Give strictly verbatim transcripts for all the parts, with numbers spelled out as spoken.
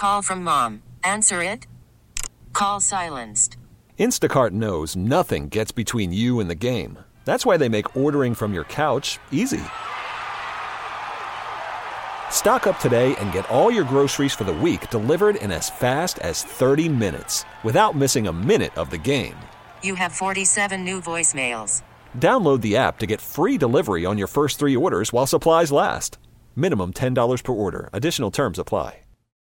Call from mom. Answer it. Call silenced. Instacart knows nothing gets between you and the game. That's why they make ordering from your couch easy. Stock up today and get all your groceries for the week delivered in as fast as thirty minutes without missing a minute of the game. You have forty-seven new voicemails. Download the app to get free delivery on your first three orders while supplies last. Minimum ten dollars per order. Additional terms apply.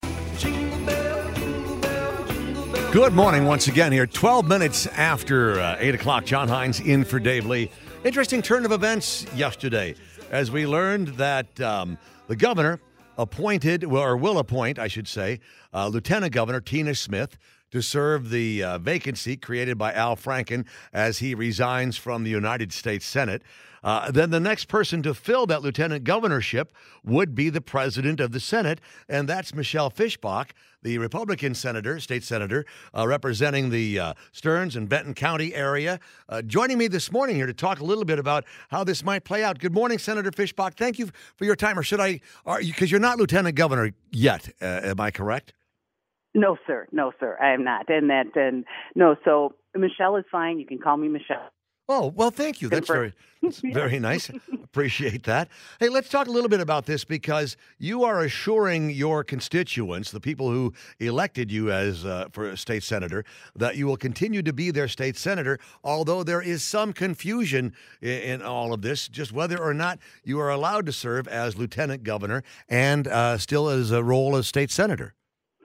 Good morning once again here. twelve minutes after uh, eight o'clock, John Hines in for Dave Lee. Interesting turn of events yesterday as we learned that um, the governor appointed, well, or will appoint, I should say, uh, Lieutenant Governor Tina Smith to serve the uh, vacancy created by Al Franken as he resigns from the United States Senate. Uh, then the next person to fill that lieutenant governorship would be the president of the Senate, and that's Michelle Fischbach, the Republican senator, state senator, uh, representing the uh, Stearns and Benton County area. Uh, joining me this morning here to talk a little bit about how this might play out. Good morning, Senator Fischbach. Thank you for your time. Or should I, because you, you're not lieutenant governor yet, uh, am I correct? No, sir. No, sir. I am not. And that, and no, so Michelle is fine. You can call me Michelle. Oh, well, thank you. That's very, that's very nice. Appreciate that. Hey, let's talk a little bit about this because you are assuring your constituents, the people who elected you as uh, for a state senator, that you will continue to be their state senator, although there is some confusion in, in all of this, just whether or not you are allowed to serve as lieutenant governor and uh, still as a role as state senator.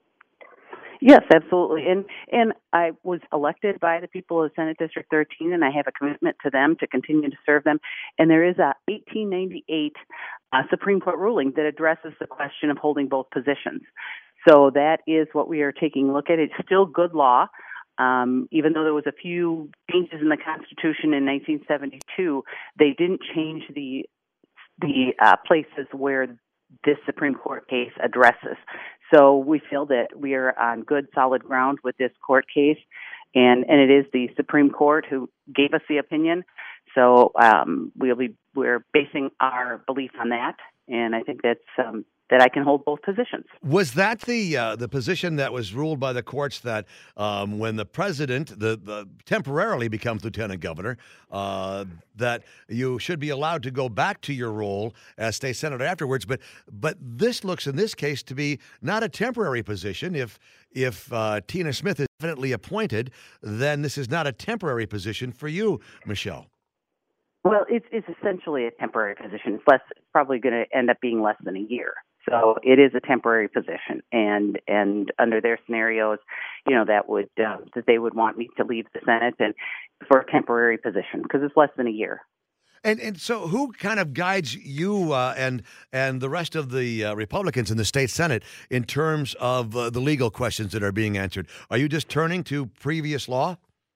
Yes, absolutely. And and I was elected by the people of Senate District thirteen, and I have a commitment to them to continue to serve them. And there is a eighteen ninety-eight uh, Supreme Court ruling that addresses the question of holding both positions. So that is what we are taking a look at. It's still good law. Um, even though there was a few changes in the Constitution in nineteen seventy-two, they didn't change the the uh, places where this Supreme Court case addresses. So we feel that we are on good, solid ground with this court case, and, and it is the Supreme Court who gave us the opinion. So um, we'll be we're basing our belief on that, and I think that's um, that I can hold both positions. Was that the uh, the position that was ruled by the courts that um, when the president the, the temporarily becomes lieutenant governor, uh, that you should be allowed to go back to your role as state senator afterwards? But but this looks in this case to be not a temporary position. If if uh, Tina Smith is definitely appointed, then this is not a temporary position for you, Michelle. Well, it's it's essentially a temporary position. It's less it's probably going to end up being less than a year. So it is a temporary position, and and under their scenarios, you know, that would uh, that they would want me to leave the Senate and for a temporary position because it's less than a year. And and so, who kind of guides you uh, and and the rest of the uh, Republicans in the state Senate in terms of uh, the legal questions that are being answered? Are you just turning to previous law?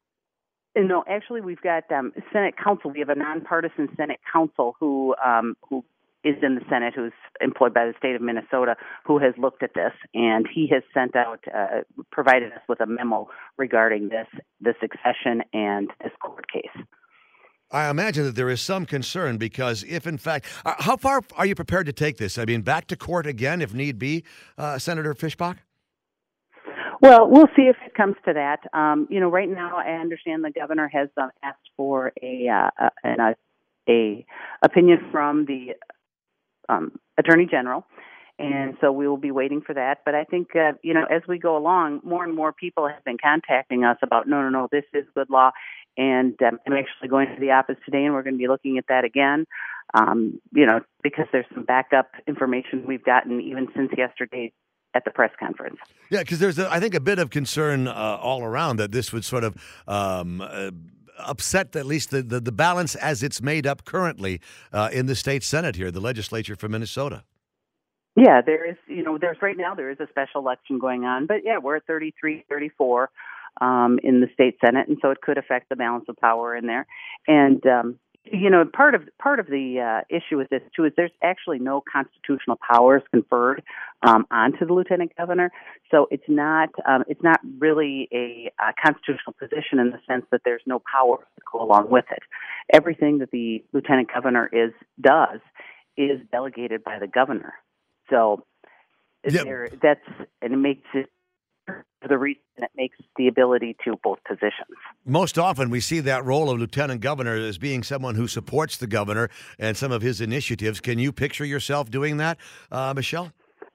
No, actually, we've got um, Senate Counsel. We have a nonpartisan Senate Counsel who um, who is in the Senate, who's employed by the state of Minnesota, who has looked at this, and he has sent out, uh, provided us with a memo regarding this, the succession and this court case. I imagine that there is some concern because if, in fact, uh, how far are you prepared to take this? I mean, back to court again if need be, uh, Senator Fischbach? Well, we'll see if it comes to that. Um, you know, right now, I understand the governor has uh, asked for a, uh, a a opinion from the um, Attorney General, and so we will be waiting for that. But I think, uh, you know, as we go along, more and more people have been contacting us about, no, no, no, this is good law, and um, I'm actually going to the office today, and we're going to be looking at that again, um, you know, because there's some backup information we've gotten even since yesterday at the press conference. Yeah, because there's, a, I think, a bit of concern uh, all around that this would sort of um, uh, upset at least the, the, the balance as it's made up currently uh, in the state Senate here, the legislature for Minnesota. Yeah, there is, you know, there's right now there is a special election going on, but yeah, we're at thirty-three thirty-four um, in the state Senate, and so it could affect the balance of power in there. And um, you know, part of part of the uh, issue with this too is there's actually no constitutional powers conferred um, onto the lieutenant governor, so it's not um, it's not really a, a constitutional position in the sense that there's no power to go along with it. Everything that the lieutenant governor is does is delegated by the governor. So Yep. There, that's and it makes it for the reason it makes the ability to both positions. Most often we see that role of lieutenant governor as being someone who supports the governor and some of his initiatives. Can you picture yourself doing that, uh, Michelle?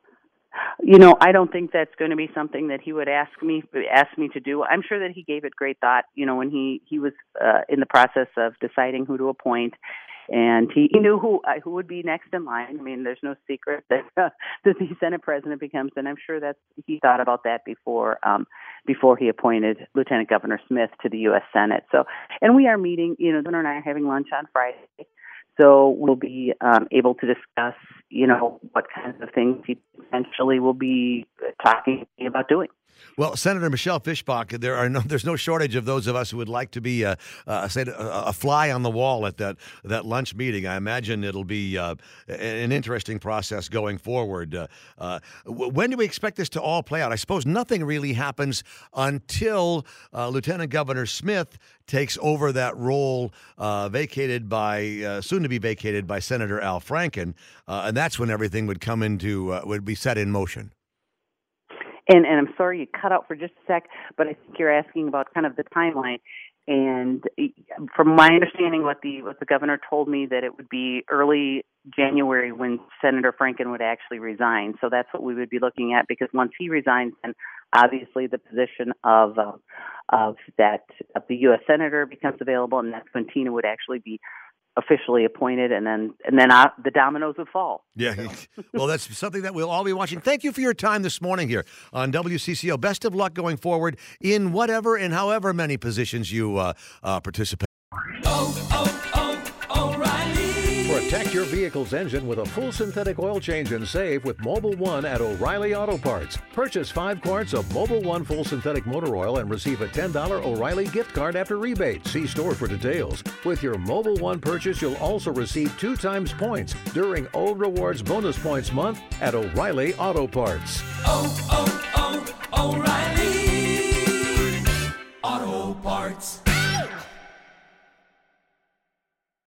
You know, I don't think that's going to be something that he would ask me ask me to do. I'm sure that he gave it great thought, you know, when he, he was uh, in the process of deciding who to appoint. And he, he knew who uh, who would be next in line. I mean, there's no secret that uh, that the Senate president becomes, and I'm sure that he thought about that before um, before he appointed Lieutenant Governor Smith to the U S Senate. So, and we are meeting. You know, Governor and I are having lunch on Friday, so we'll be um, able to discuss, you know, what kinds of things he potentially will be talking about doing. Well, Senator Michelle Fischbach, there are no, there's no shortage of those of us who would like to be, uh, uh, say, a, a fly on the wall at that that lunch meeting. I imagine it'll be uh, an interesting process going forward. Uh, uh, when do we expect this to all play out? I suppose nothing really happens until uh, Lieutenant Governor Smith takes over that role uh, vacated by, uh, soon to be vacated by Senator Al Franken, uh, and that's when everything would come into, uh, would be set in motion. And, and I'm sorry you cut out for just a sec, but I think you're asking about kind of the timeline. And from my understanding, what the what the governor told me, that it would be early January when Senator Franken would actually resign. So that's what we would be looking at, because once he resigns, then obviously the position of uh, of that of the U S senator becomes available, and that's when Tina would actually be officially appointed, and then and then uh, the dominoes would fall. Yeah, well, that's something that we'll all be watching. Thank you for your time this morning here on W C C O. Best of luck going forward in whatever and however many positions you uh, uh, participate. Oh, oh, oh, O'Reilly. Protect your vehicle's engine with a full synthetic oil change and save with Mobil one at O'Reilly Auto Parts. Purchase five quarts of Mobil one full synthetic motor oil and receive a ten dollars O'Reilly gift card after rebate. See store for details. With your Mobil one purchase, you'll also receive two times points during O Rewards Bonus Points Month at O'Reilly Auto Parts. Oh, oh, oh, O'Reilly.